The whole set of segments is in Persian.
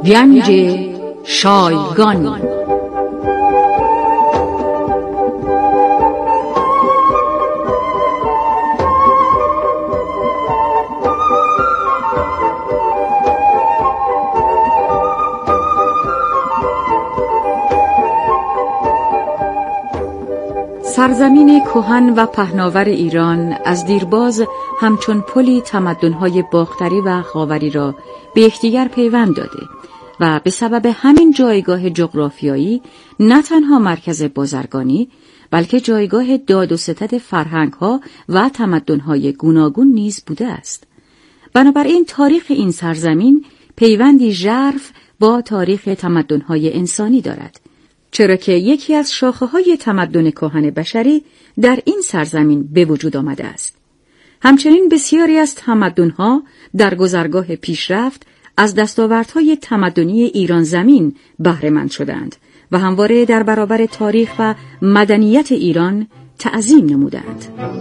گنج شایگان. سرزمین کهن و پهناور ایران از دیرباز همچون پلی تمدن‌های باختری و خاوری را به یکدیگر پیوند داده و به سبب همین جایگاه جغرافیایی نه تنها مرکز بازرگانی بلکه جایگاه داد و ستد فرهنگ‌ها و تمدن‌های گوناگون نیز بوده است. بنابراین تاریخ این سرزمین پیوندی ژرف با تاریخ تمدن‌های انسانی دارد، چرا که یکی از شاخه‌های تمدن کهن بشری در این سرزمین به وجود آمده است. همچنین بسیاری از تمدن‌ها در گذرگاه پیشرفت از دستاوردهای تمدنی ایران زمین بهره‌مند شدند و همواره در برابر تاریخ و مدنیت ایران تعظیم نمودند.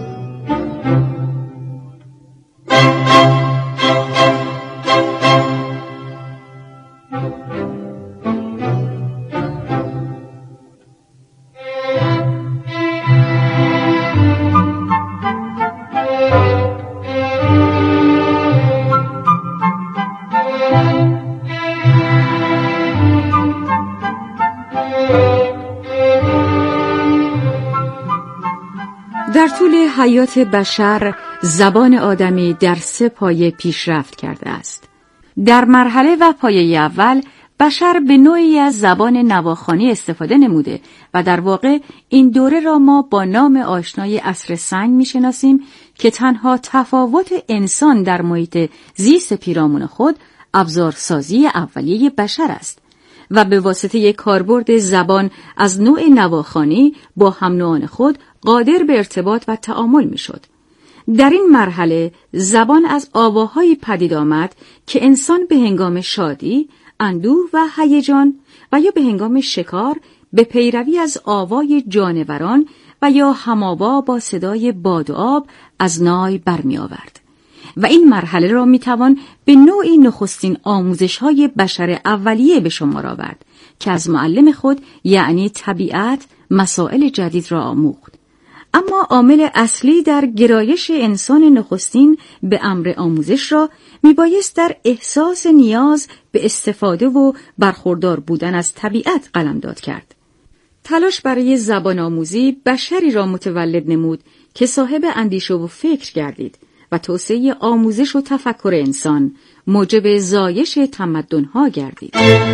در طول حیات بشر زبان آدمی در 3 پایه پیشرفت کرده است. در مرحله و پایه اول بشر به نوعی از زبان نواخوانی استفاده نموده و در واقع این دوره را ما با نام آشنای عصر سنگ می‌شناسیم که تنها تفاوت انسان در محیط زیست پیرامون خود ابزارسازی اولیه بشر است و به واسطه کاربرد زبان از نوع نواخوانی با هم نوعان خود قادر به ارتباط و تعامل میشد. در این مرحله زبان از آواهایی پدید آمد که انسان به هنگام شادی، اندوه و هیجان و یا به هنگام شکار به پیروی از آوای جانوران و یا هماوا با صدای باد و آب از نای برمی آورد. و این مرحله را میتوان به نوعی نخستین آموزش‌های بشر اولیه به شمار آورد که از معلم خود یعنی طبیعت مسائل جدید را آموخت. اما عامل اصلی در گرایش انسان نخستین به امر آموزش را میبایست در احساس نیاز به استفاده و برخوردار بودن از طبیعت قلمداد کرد. تلاش برای زبان آموزی بشری را متولد نمود که صاحب اندیشه و فکر گردید و توسعه آموزش و تفکر انسان موجب زایش تمدن‌ها گردید.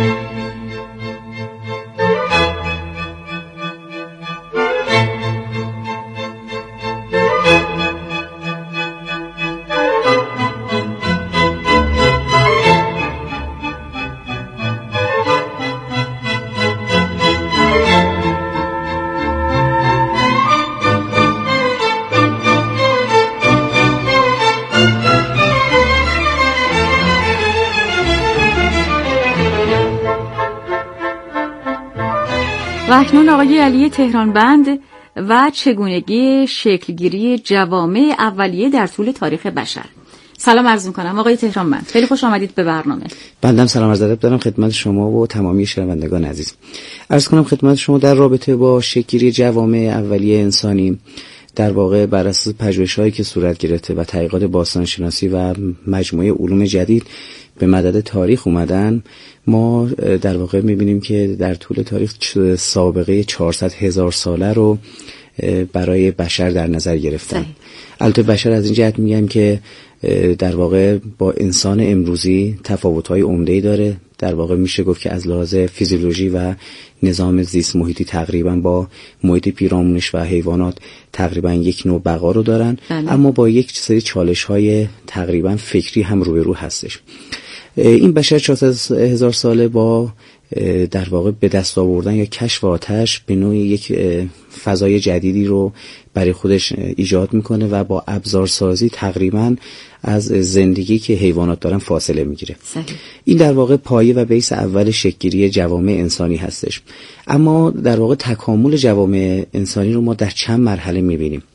و اکنون آقای علی تهرانبند و چگونگی شکلگیری جوامع اولیه در طول تاریخ بشر. سلام عرض می‌کنم آقای تهرانبند، خیلی خوش آمدید به برنامه. بنده سلام عرض ادب دارم خدمت شما و تمامی شنوندگان عزیز. عرض کنم خدمت شما در رابطه با شکلگیری جوامع اولیه انسانی در واقع بر اساس پژوهش‌هایی که صورت گرفته و تحقیقات باستانشناسی و مجموعه علوم جدید به مدد تاریخ اومدن، ما در واقع می‌بینیم که در طول تاریخ سابقه 400,000 ساله رو برای بشر در نظر گرفتن. البته بشر از این جهت میگم که در واقع با انسان امروزی تفاوت‌های عمده‌ای داره. در واقع میشه گفت که از لحاظ فیزیولوژی و نظام زیست محیطی تقریبا با محیط پیرامونش و حیوانات تقریبا یک نوع بقا رو دارن، اما با یک سری چالش‌های تقریبا فکری هم روبرو هستش. این بشر 400,000 ساله با در واقع به دست آوردن یا کشف آتش به نوعی یک فضای جدیدی رو برای خودش ایجاد میکنه و با ابزارسازی تقریبا از زندگی که حیوانات دارن فاصله میگیره. این در واقع پایه و بیس اول شکل‌گیری جوامع انسانی هستش. اما در واقع تکامل جوامع انسانی رو ما در چند مرحله میبینیم.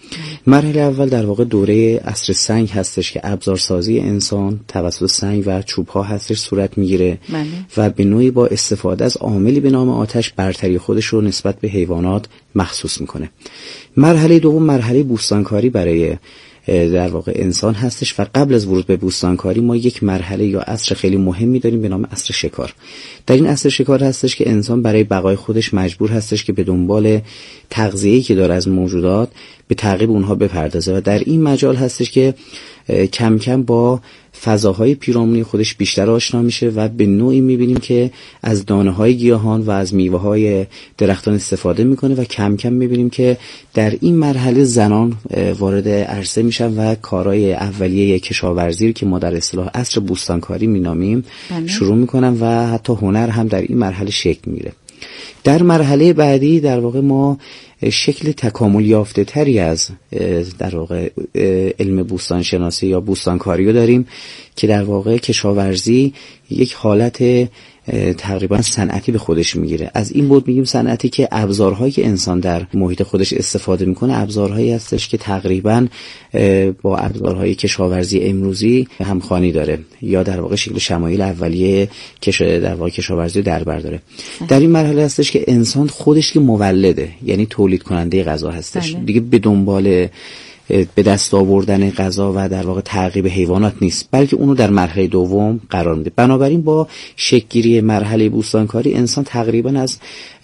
مرحله اول در واقع دوره عصر سنگ هستش که ابزارسازی انسان توسط سنگ و چوب‌ها هستش صورت میگیره و به نوعی با استفاده از عاملی به نام آتش برتری خودش رو نسبت به حیوانات مخصوص میکنه. مرحله دوم مرحله بوستانکاری برای در واقع انسان هستش و قبل از ورود به بوستانکاری ما یک مرحله یا عصر خیلی مهمی داریم به نام عصر شکار. در این عصر شکار هستش که انسان برای بقای خودش مجبور هستش که به دنبال تغذیه‌ای که داره از موجودات به تعقیب اونها بپردازه و در این مجال هستش که کم کم با فضاهای پیرامونی خودش بیشتر آشنا میشه و به نوعی میبینیم که از دانه‌های گیاهان و از میوه‌های درختان استفاده میکنه و کم کم میبینیم که در این مرحله زنان وارد عرصه میشن و کارهای اولیه کشاورزی که ما در اصطلاح عصر بوستانکاری مینامیم شروع میکنن و حتی هنر هم در این مرحله شکل میگیره. در مرحله بعدی در واقع ما شکل تکامل یافته تری از در واقع علم بوستان شناسی یا بوستانکاری رو داریم که در واقع کشاورزی یک حالت تقریبا صنعتی به خودش میگیره. از این بود میگیم صنعتی که ابزارهایی که انسان در محیط خودش استفاده میکنه ابزارهایی هستش که تقریبا با ابزارهای کشاورزی امروزی همخوانی داره یا در واقع شکل شمایل اولیه در واقع کشاورزی در بر داره. در این مرحله هستش که انسان خودش که مولده، یعنی تولید کننده غذا هستش. دیگه به دنبال به دست آوردن غذا و در واقع تعقیب حیوانات نیست، بلکه اونو در مرحله دوم قرار میده. بنابراین با شکل‌گیری مرحله بوستانکاری انسان تقریبا از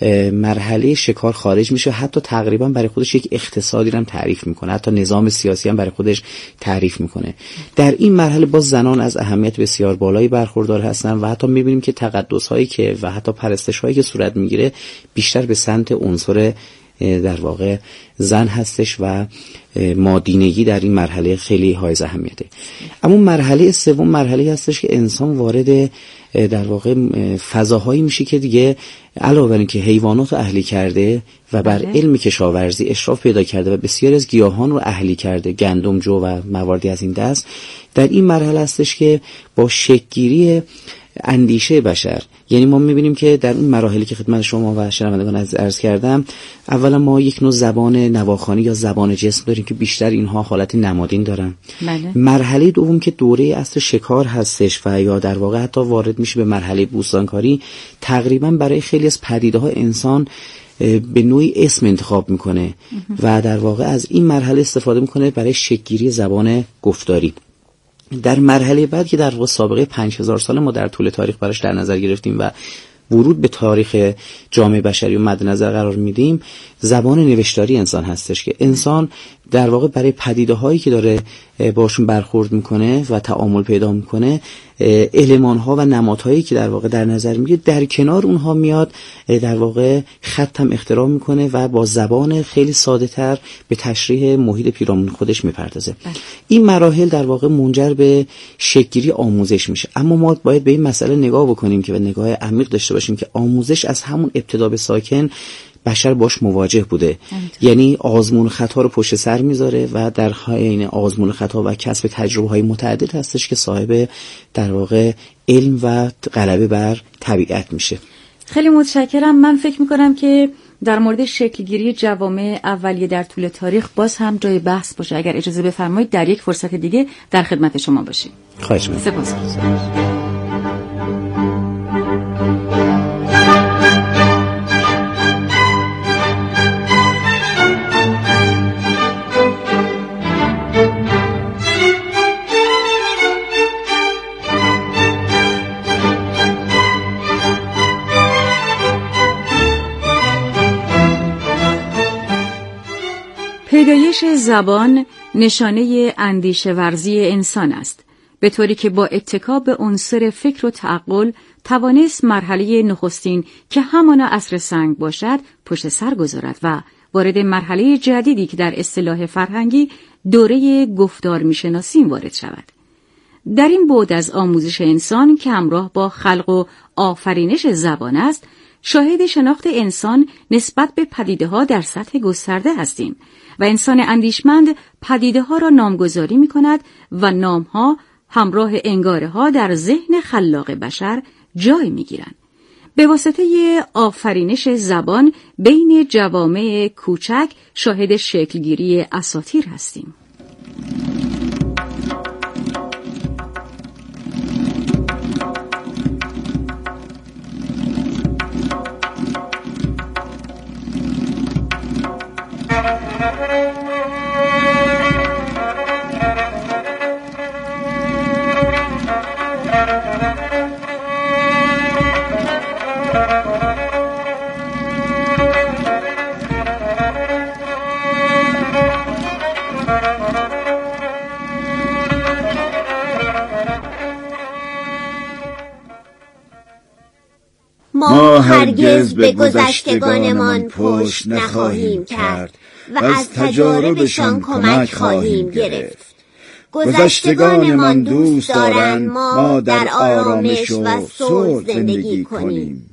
مرحله شکار خارج میشه، حتی تقریبا برای خودش یک اقتصادی هم تعریف میکنه، حتی نظام سیاسی هم برای خودش تعریف میکنه. در این مرحله با زنان از اهمیت بسیار بالایی برخوردار هستن و حتی میبینیم که تقدس‌هایی که و حتی پرستش‌هایی که صورت میگیره بیشتر به سمت عنصر در واقع زن هستش و مادینگی در این مرحله خیلی حائز اهمیته. اما مرحله سوم مرحله هستش که انسان وارد در واقع فضاهایی میشه که دیگه علاوه بر اینکه حیوانات رو اهلی کرده و بر علم کشاورزی اشراف پیدا کرده و بسیاری از گیاهان رو اهلی کرده، گندم، جو و مواردی از این دست، در این مرحله هستش که با شکل‌گیری اندیشه بشر، یعنی ما میبینیم که در این مراحلی که خدمت شما و شنوندگان عرض کردم، اولا ما یک نوع زبان نواخوانی یا زبان جسم داریم که بیشتر اینها حالت نمادین دارن. مرحله دوم که دوره عصر شکار هستش و یا در واقع حتی وارد میشه به مرحله بوستانکاری، تقریبا برای خیلی از پدیده‌ها انسان به نوعی اسم انتخاب میکنه و در واقع از این مرحله استفاده میکنه برای شکل‌گیری زبان گفتاری. در مرحله بعد که در واقع سابقه 5000 سال ما در طول تاریخ براش در نظر گرفتیم و ورود به تاریخ جامعه بشری و مد نظر قرار میدیم، زبان نوشتاری انسان هستش که انسان در واقع برای پدیده هایی که داره باشون برخورد میکنه و تعامل پیدا میکنه، المان ها و نمادهایی که در واقع در نظر میگیره، در کنار اونها میاد در واقع خط هم اختراع میکنه و با زبان خیلی ساده تر به تشریح محیط پیرامون خودش میپردازه. این مراحل در واقع منجر به شکل‌گیری آموزش میشه. اما ما باید به این مسئله نگاه بکنیم که نگاه عمیق داشته باشیم که آموزش از همون ابتدا به ساکن بشر باش مواجه بوده. یعنی آزمون خطا رو پشت سر میذاره و در حین آزمون خطا و کسب تجربه های متعدد هستش که صاحب در واقع علم و غلبه بر طبیعت میشه. خیلی متشکرم. من فکر میکنم که در مورد شکلگیری جوامع اولیه در طول تاریخ باز هم جای بحث باشه. اگر اجازه بفرمایید در یک فرصت دیگه در خدمت شما باشیم. خواهش می‌کنم. سپاسگزارم. پیدایش زبان نشانه اندیشه ورزی انسان است، به طوری که با اتکا به عنصر فکر و تعقل توانست مرحله نخستین که همان عصر سنگ باشد پشت سر گذارد و وارد مرحله جدیدی که در اصطلاح فرهنگی دوره گفتار میشناسیم وارد شود. در این بعد از آموزش انسان که همراه با خلق و آفرینش زبان است، شاهد شناخت انسان نسبت به پدیده‌ها در سطح گسترده هستیم و انسان اندیشمند پدیده‌ها را نامگذاری می‌کند و نام‌ها همراه انگاره‌ها در ذهن خلاق بشر جای می‌گیرند. به واسطه آفرینش زبان بین جوامع کوچک شاهد شکلگیری اساطیر هستیم. ما هرگز به گذشتگانمان پشت نخواهیم کرد و از تجاربشان کمک خواهیم گرفت. گذشتگانمان دوست دارند ما در آرامش و صلح زندگی کنیم.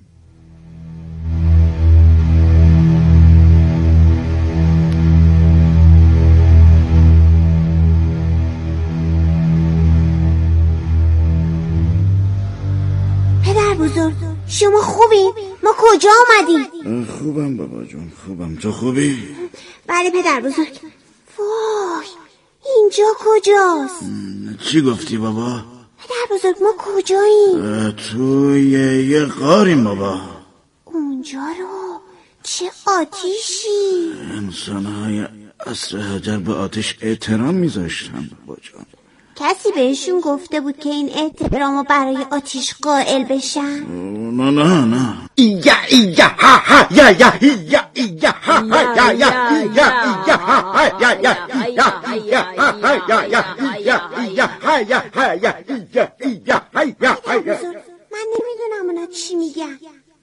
پدر بزرگ، شما خوبی؟ ما کجا آمدیم؟ خوبم بابا جون، خوبم. تو خوبی؟ بله پدر بزرگ. وای، اینجا کجاست؟ چی گفتی بابا؟ پدر بزرگ ما کجاییم؟ توی یه غاریم بابا. اونجا رو چه آتیشی؟ انسان‌های عصر حجر به آتش احترام میذاشتن بابا جون. کسی بهشون گفته بود که این احترامو برای آتیش قائل بشن؟ نه. یا ها ها یا یا یا یا ها ها یا یا یا یا ها ها یا یا یا یا یا. من نمیدونم اونا چی میگن.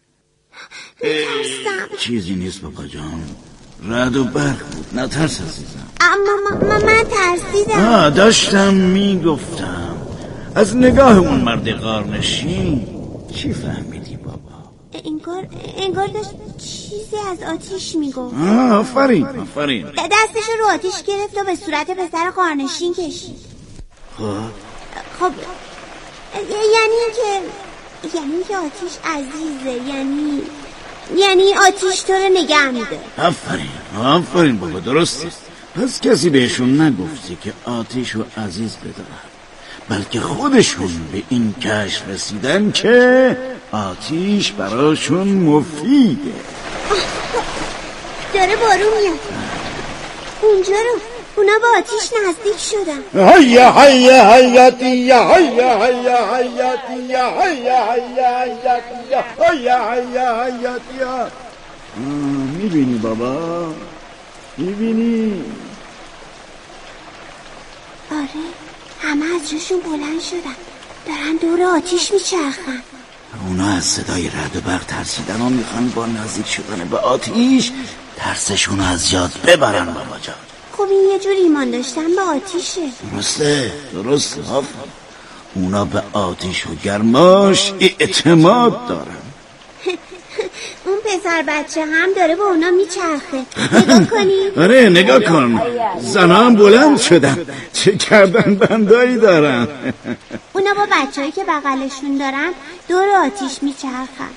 میترسم. چیزی نیست بابا جان، رعد و برق بود، نترس عزیزم. اما من ترسیدم. داشتم میگفتم از نگاه اون مرد غارنشین چی فهمیدی بابا؟ انگار داشت چیزی از آتیش میگفت. آفرین. دستش رو آتیش گرفت و به صورت پسر غارنشین کشید. خب یعنی که آتیش عزیزه، یعنی آتیش تو رو نگه میده. آفرین بابا، درسته. پس کسی بهشون نگفته که آتیش رو عزیز بدارن، بلکه خودشون به این کشف رسیدن که آتیش براشون مفیده. داره بارون میاد. اونجا رو اونا با آتیش نزدیک شدن. هیا حیاتی حیاتی. میبینی بابا؟ میبینی؟ آره، همه از جاشون بلند شدن، دارن دور آتیش میچرخن. اونا از صدای رعد و برق ترسیدن و میخوان با نزدیک شدن به آتیش ترسشون از یاد ببرن بابا جان. خب این یه جور ایمان داشتن به آتیشه. درسته. اونا به آتیش و گرماش اعتماد دارن. اون پسر بچه هم داره با اونا میچرخه. نگاه کنی؟ آره نگاه کن، زنها هم بلند شدن، چه کردن بندایی دارن. اونا با بچه‌هایی که بغلشون دارن دور آتیش میچرخن.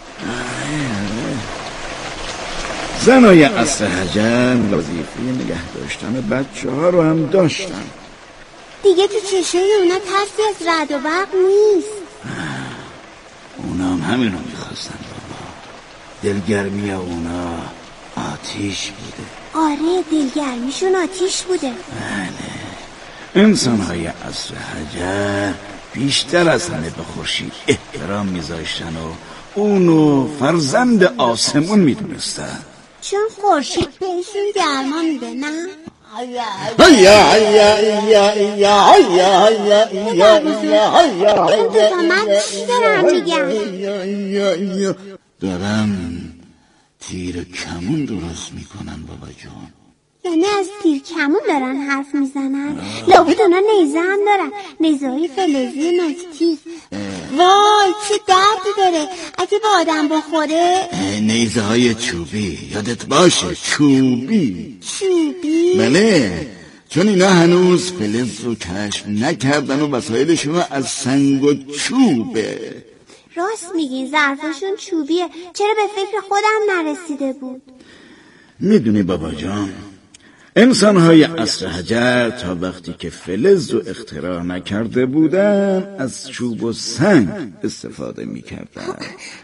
زنای عصر حجر وظیفه نگه داشتن بچه‌ها رو هم داشتن. دیگه تو چشای اونا ترسی از رعد و برق نیست. اونا هم همین رو میخواستن بابا. دلگرمی اونا آتیش بوده. آره، دلگرمیشون آتیش بوده. بله، انسان‌های عصر حجر بیشتر از همه به خورشید احترام میذاشتن و اونو فرزند آسمون میدونستن، چون خورشید بهشون گرما میده. نه این دوتا من چی دارم میگم؟ دارن تیر کمون درست میکنن بابا جان. یعنی از تیر کمون دارن حرف میزنن؟ لابد اونا نیزه هم دارن، نیزه های فلزی نازتیز. وای چه دردی داره اگه به آدم بخوره. نیزه های چوبی، یادت باشه چوبی. بله، چون اینا هنوز فلز رو کشف نکردن و وسایلشون از سنگ و چوبه. راست میگین، ظرفشون چوبیه. چرا به فکر خودم نرسیده بود؟ میدونی بابا جان، انسان‌های عصر حجر تا وقتی که فلز رو اختراع نکرده بودن از چوب و سنگ استفاده میکردن.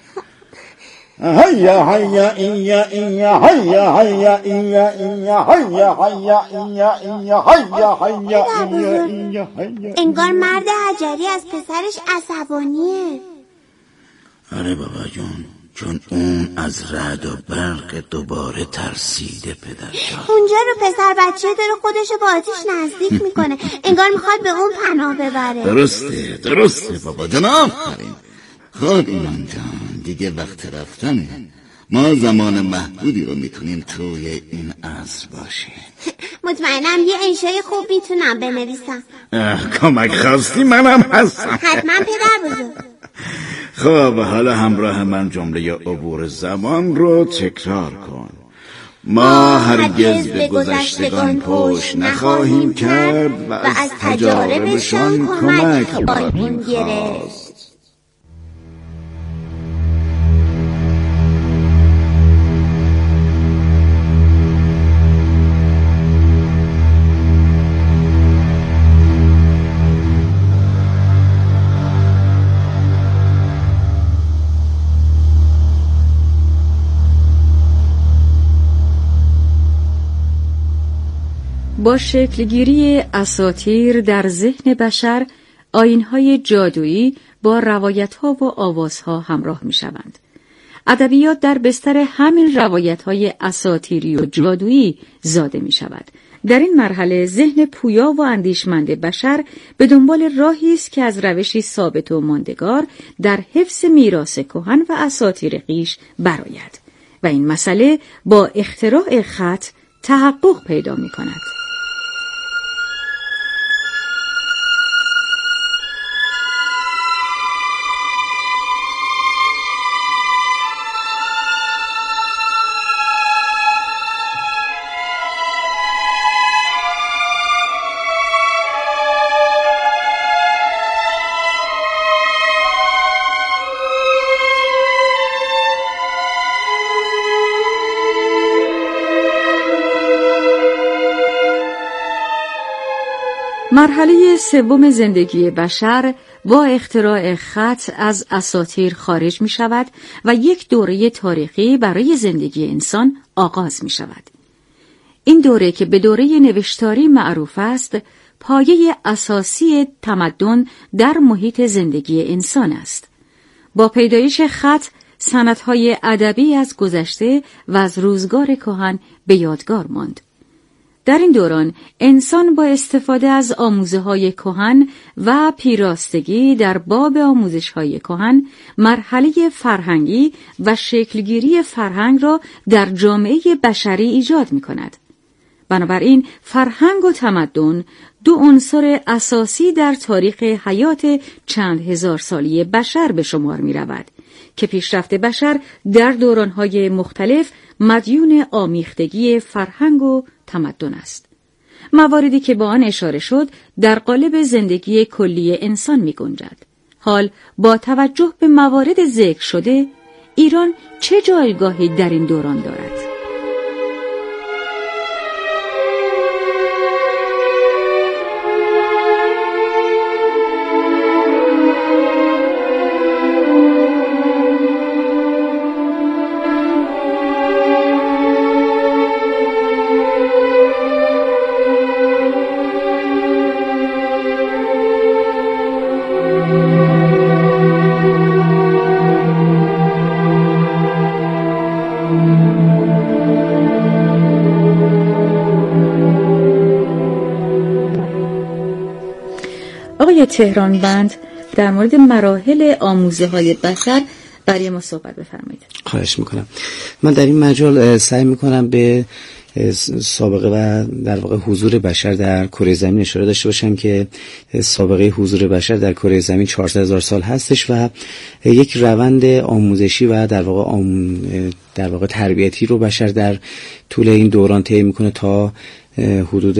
هيا هيا إيا إيا هيا هيا إيا إيا هيا هيا إيا إيا هيا هيا إيا هيا. انگار مرد حجری از پسرش عصبانیه. آره بابا جون، چون اون از رعد و برق دوباره ترسیده پدر جان. اونجا رو پسر بچه داره خودشو با آتیش نزدیک میکنه، انگار میخواد به اون پناه ببره. درسته بابا جان، آفرین. خب ایمان جان، دیگه وقت رفتنه. ما زمان محدودی رو میتونیم توی این عصر باشیم. مطمئنم یه انشای خوب میتونم بنویسم. کمک خواستی منم هستم. حتما پدر بزرگ. خب حالا همراه من جمله عبور زمان رو تکرار کن. ما هرگز به گذشتگان پشت نخواهیم کرد و از تجاربشان کمک خواهیم خواست. با شکلگیری اساطیر در ذهن بشر، آیین‌های جادویی با روایت‌ها و آوازها همراه می‌شوند. ادبیات در بستر همین روایت‌های اساطیری و جادویی زاده می‌شود. در این مرحله ذهن پویا و اندیشمند بشر به دنبال راهی است که از روشی ثابت و ماندگار در حفظ میراث کهن و اساطیر خویش برآید و این مسئله با اختراع خط تحقق پیدا می‌کند. مرحله سوم زندگی بشر با اختراع خط از اساطیر خارج می شود و یک دوره تاریخی برای زندگی انسان آغاز می شود. این دوره که به دوره نوشتاری معروف است، پایه اساسی تمدن در محیط زندگی انسان است. با پیدایش خط، سندهای ادبی از گذشته و از روزگار کهن به یادگار ماند. در این دوران انسان با استفاده از آموزه‌های کهن و پیراستگی در باب آموزش‌های کهن، مرحله فرهنگی و شکلگیری فرهنگ را در جامعه بشری ایجاد می‌کند. بنابراین فرهنگ و تمدن دو عنصر اساسی در تاریخ حیات چند هزار سالی بشر به شمار می‌رود که پیشرفت بشر در دوران‌های مختلف مدیون آمیختگی فرهنگ و تمدن است. مواردی که با آن اشاره شد در قالب زندگی کلی انسان می گنجد. حال با توجه به موارد ذکر شده، ایران چه جایگاهی در این دوران دارد؟ آقای تهرانبند، در مورد مراحل آموزه‌های بشر برای ما صحبت بفرمایید. خواهش میکنم. من در این مجال سعی میکنم به سابقه و در واقع حضور بشر در کره زمین اشاره داشته باشم که سابقه حضور بشر در کره زمین 400,000 سال هستش و یک روند آموزشی و در واقع تربیتی رو بشر در طول این دوران طی میکنه تا حدود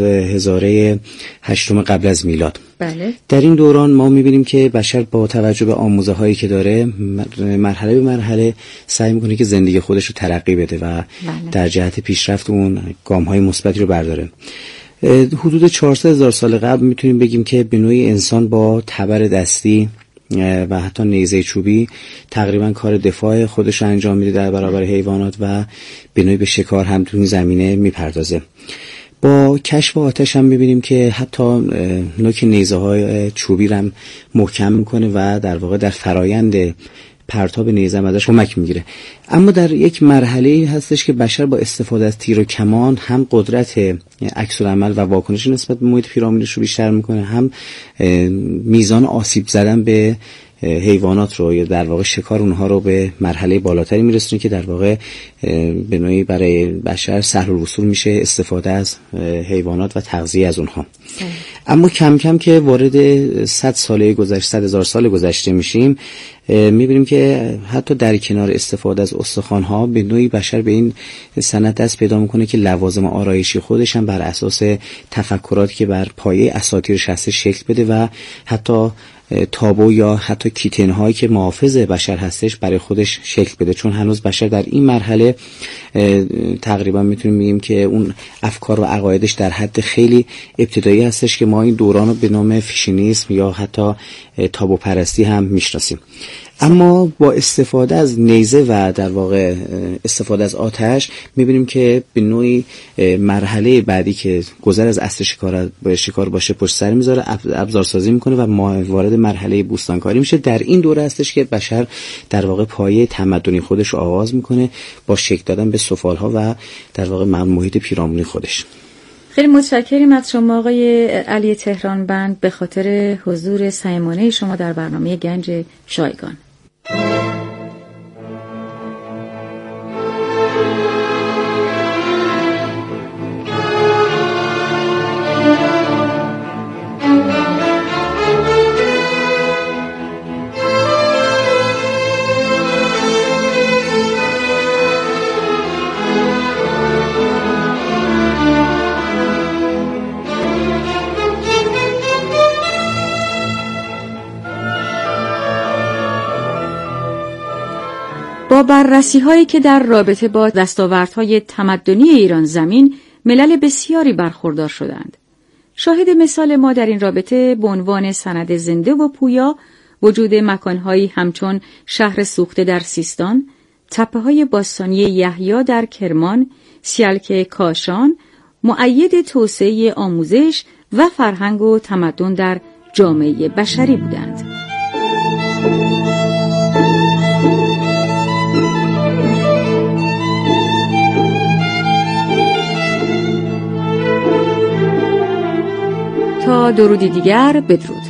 هزاره هشتم قبل از میلاد. بله. در این دوران ما میبینیم که بشر با توجه به آموزه هایی که داره مرحله به مرحله سعی میکنه که زندگی خودش رو ترقی بده و در جهت پیشرفت اون گام های مثبتی رو برداره. حدود 400,000 سال قبل میتونیم بگیم که به نوعی انسان با تبر دستی و حتی نیزه چوبی تقریبا کار دفاع خودش رو انجام میده در برابر حیوانات و به نوعی به شکار هم تو این زمینه میپردازه. با کشف آتش هم میبینیم که حتی نوک نیزه های چوبی رو هم محکم میکنه و در واقع در فرایند پرتاب نیزه هم ازش کمک میگیره. اما در یک مرحله هستش که بشر با استفاده از تیر و کمان هم قدرت عکس العمل و واکنش نسبت به محیط پیرامونش رو بیشتر میکنه، هم میزان آسیب زدن به حیوانات رو یا در واقع شکار اونها رو به مرحله بالاتری میرسونه که در واقع به نوعی برای بشر سهل الوصول میشه استفاده از حیوانات و تغذیه از اونها. اما کم کم که وارد 100,000 سال گذشته میشیم میبینیم که حتی در کنار استفاده از استخوان‌ها به نوعی بشر به این سنت دست پیدا میکنه که لوازم آرایشی خودش هم بر اساس تفکراتی که بر پایه اساطیرش هست شکل بده و حتی تابو یا حتی کیتن هایی که محافظ بشر هستش برای خودش شکل بده، چون هنوز بشر در این مرحله تقریبا میتونیم بگیم که اون افکار و عقایدش در حد خیلی ابتدایی هستش که ما این دوران رو به نام فیشینیسم یا حتی تابو پرستی هم میشناسیم. اما با استفاده از نیزه و در واقع استفاده از آتش میبینیم که به نوعی مرحله بعدی که گذر از عصر شکار باشه پشت سر میذاره، ابزارسازی میکنه و وارد مرحله بوستانکاری میشه. در این دوره هستش که بشر در واقع پایه تمدنی خودش رو آغاز میکنه با شکل دادن به سفالها و در واقع محیط پیرامونی خودش. خیلی متشکریم از شما آقای علی تهرانبند به خاطر حضور صمیمانه شما در برنامه گنج شایگان. با بررسی هایی که در رابطه با دستاوردهای تمدنی ایران زمین ملل بسیاری برخوردار شدند. شاهد مثال ما در این رابطه به عنوان سند زنده و پویا وجود مکانهایی همچون شهر سوخته در سیستان، تپه‌های باستانی یحیی در کرمان، سیلک کاشان، مؤید توسعه آموزش و فرهنگ و تمدن در جامعه بشری بودند. تا درودی دیگر، بدرود.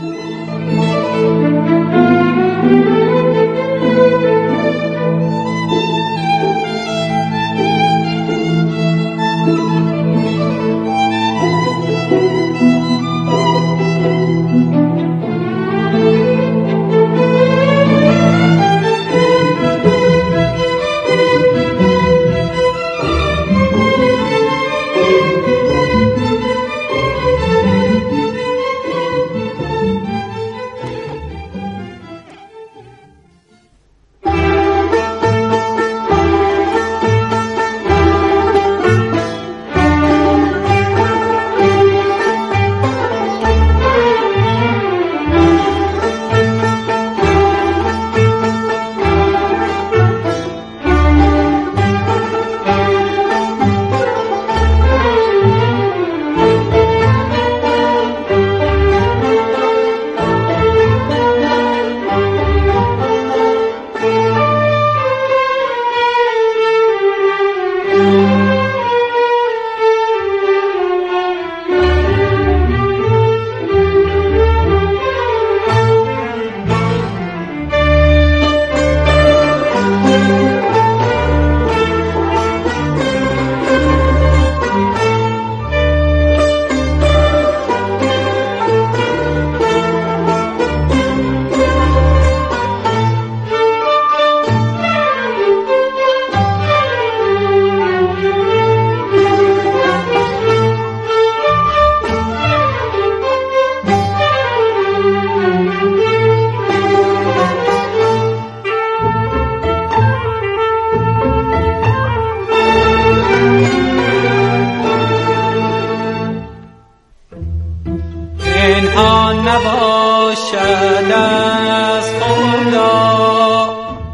نباشد از خدا،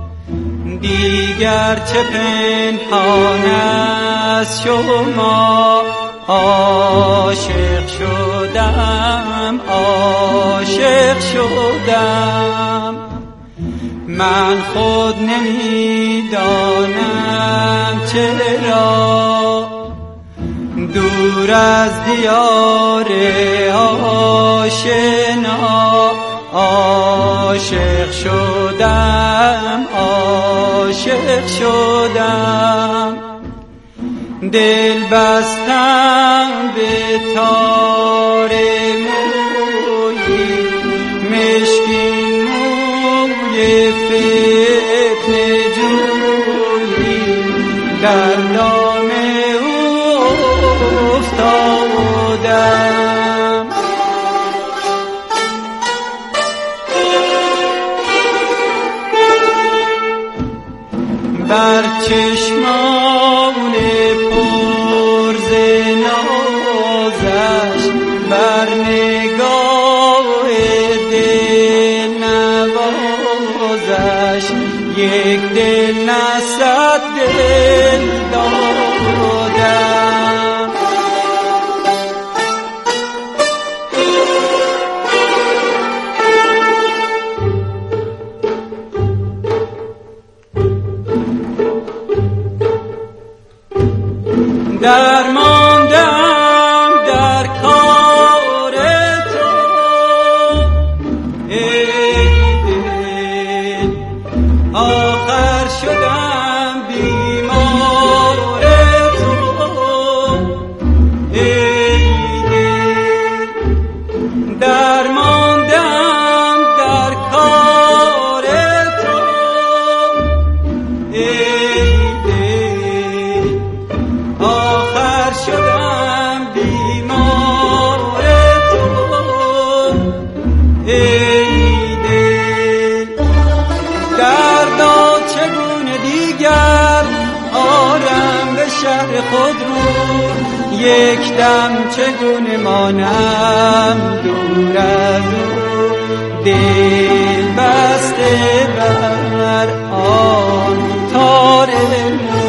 دیگر چه پنهان از شما. عاشق شدم، عاشق شدم، من خود نمیدانم چرا، دور از دیار آشنا. عاشق شدم، عاشق شدم، دل بستم به تار مویی، مشکین موی فتنه جویی، در دام او افتادم. بر چشمان پر ز نازش، بر نگاه دل نوازش، یک دل نه صد دل دادم. درماندم در کار تو ای دل، آخر شدم بیمار تو ای دل. درماندم در کار تو ای دل، آخر شدم بیمار تو ای دل. دردا چگونه دیگر آرم به شهر خود رو، یک دم چگونه مانم دور از او، دل بسته بر آن تار مو.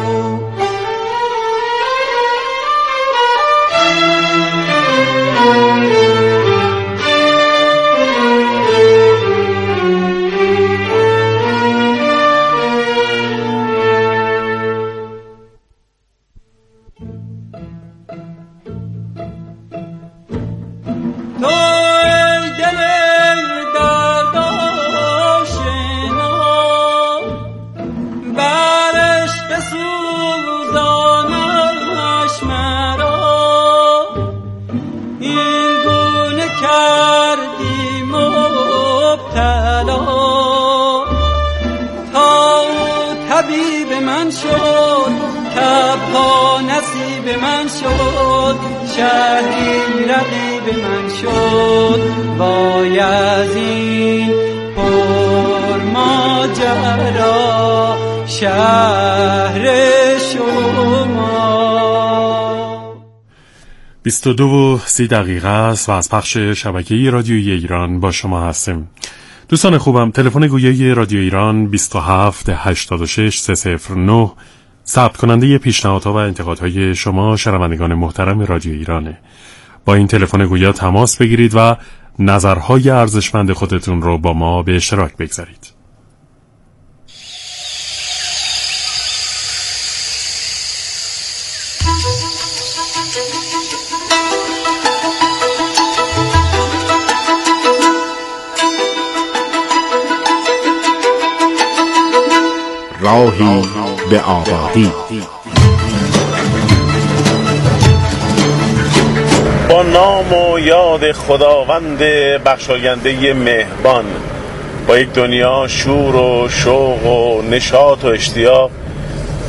تو ای دل درد آشنا، بر عشق سوزانش مرا، این گونه کردی مبتلا، تا طبیب من شد، تبها نصیب من شد، شهری رقیب من شد، بایزین پر ماجرا شهر شما. 22:30 است و از پخش شبکه‌ای رادیویی ایران با شما هستیم. دوستان خوبم، تلفن گویای رادیو ایران 2786-309 ثبت کننده پیشنهادها و انتقادهای شما شنوندگان محترم رادیو ایرانه. با این تلفن گویا تماس بگیرید و نظرهای ارزشمند خودتون رو با ما به اشتراک بگذارید. راهی به آبادی. با نام و یاد خداوند بخشاینده مهربان، با یک دنیا شور و شوق و نشاط و اشتیاق